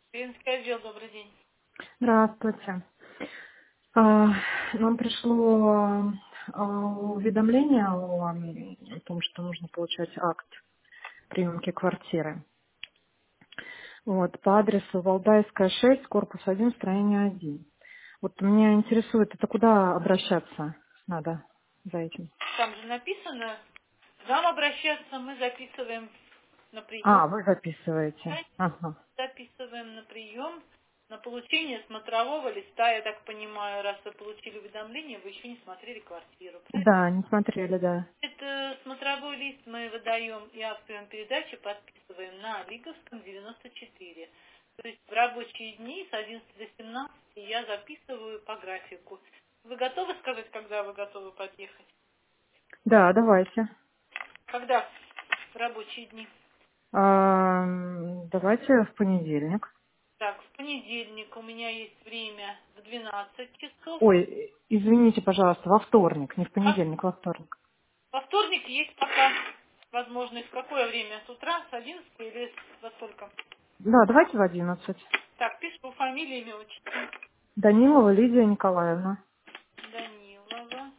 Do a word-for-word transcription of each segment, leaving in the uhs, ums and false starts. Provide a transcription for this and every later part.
Клиентский отдел, добрый день. Здравствуйте. А, Нам пришло а, уведомление о м, о том, что нужно получать акт приемки квартиры. Вот, по адресу Валдайская, шесть, корпус один, строение один. Вот меня интересует, это куда обращаться надо за этим? Там же написано, к нам обращаться, мы записываем на прием. А, вы записываете. Да, Ага. записываем на прием, на получение смотрового листа, я так понимаю, раз вы получили уведомление, вы еще не смотрели квартиру, правильно? Да, не смотрели, да. Это смотровой лист мы выдаем и актовым передачи подписываем на Лиговском девяносто четыре. То есть в рабочие дни с одиннадцати до семнадцати я записываю по графику. Вы готовы сказать, когда вы готовы подъехать? Да, давайте. Когда в рабочие дни? А, м, давайте в понедельник. Так, в понедельник у меня есть время в двенадцать часов. Ой, извините, пожалуйста, во вторник, не в А понедельник, во вторник. во вторник есть пока возможность. В какое время? С утра, с одиннадцати или во сколько? Да, давайте в одиннадцать. Так, пишу фамилию, имя, отчество. Данилова Лидия Николаевна. Данилова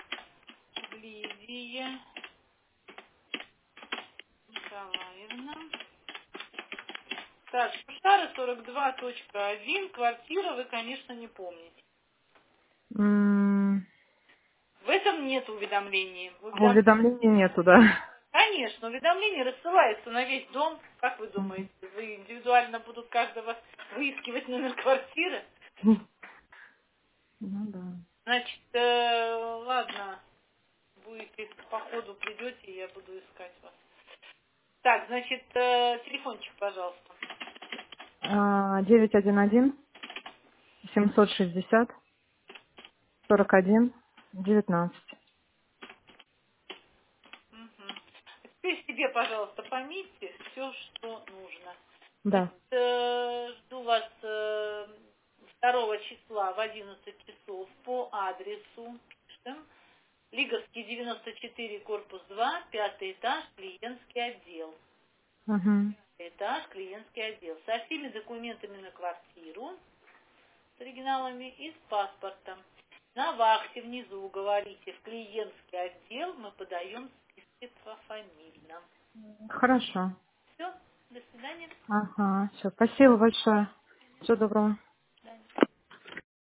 Лидия Николаевна. Так, Шушара сорок два точка один, квартира вы, конечно, не помните. М, В этом нет уведомлений. В Уведом- уведомлении нету, да. Конечно, уведомление рассылается на весь дом. Как вы думаете, Мгм. вы индивидуально будут каждого выискивать номер квартиры? Ну да. Значит, э, ладно, будете по ходу придете, я буду искать вас. Так, значит, э, телефончик, пожалуйста. А, девять один один семьсот шестьдесят сорок один девятнадцать. Мгм. Теперь себе, пожалуйста, пометьте все, что нужно. Значит, Да. э, жду вас э, второго числа в одиннадцать часов по адресу, пишем, Лиговский девяносто четыре, корпус два, пятый этаж, клиентский отдел. Угу. Этаж, клиентский отдел. Со всеми документами на квартиру, с оригиналами и с паспортом. На вахте внизу говорите в клиентский отдел, мы подаем списки пофамильно. Хорошо. Все, до свидания. Ага, все. Спасибо большое. Всего доброго.